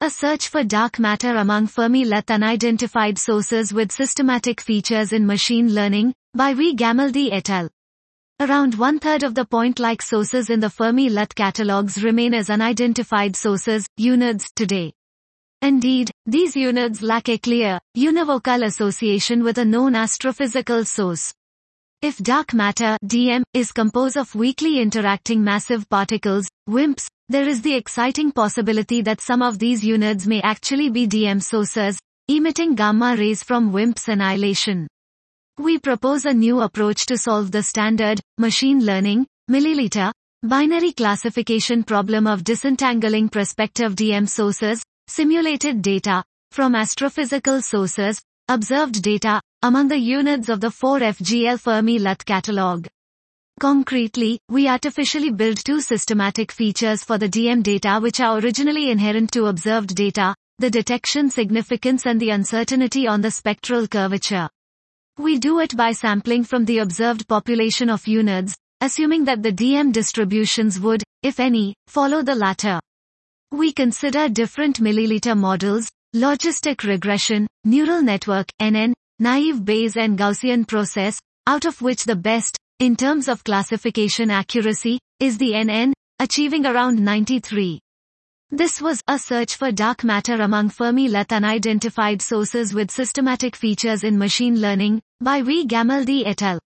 A search for dark matter among Fermi-Leth unidentified sources with systematic features in machine learning, by V. Gamaldi et al. Around one-third of the point-like sources in the Fermi-Leth catalogues remain as unidentified sources, UNIDs, today. Indeed, these UNIDs lack a clear, univocal association with a known astrophysical source. If dark matter, DM, is composed of weakly interacting massive particles, WIMPs, there is the exciting possibility that some of these UNIDs may actually be DM sources, emitting gamma rays from WIMPs annihilation. We propose a new approach to solve the standard, machine learning, milliliter, binary classification problem of disentangling prospective DM sources, simulated data, from astrophysical sources, observed data, among the UNIDs of the 4FGL Fermi-Leth catalog. Concretely, we artificially build two systematic features for the DM data which are originally inherent to observed data, the detection significance and the uncertainty on the spectral curvature. We do it by sampling from the observed population of UNIDs, assuming that the DM distributions would, if any, follow the latter. We consider different milliliter models, logistic regression, neural network, NN, naive Bayes and Gaussian process, out of which the best, in terms of classification accuracy, is the NN, achieving around 93. This was a search for dark matter among Fermi-Leth unidentified sources with systematic features in machine learning, by V. Gamaldi et al.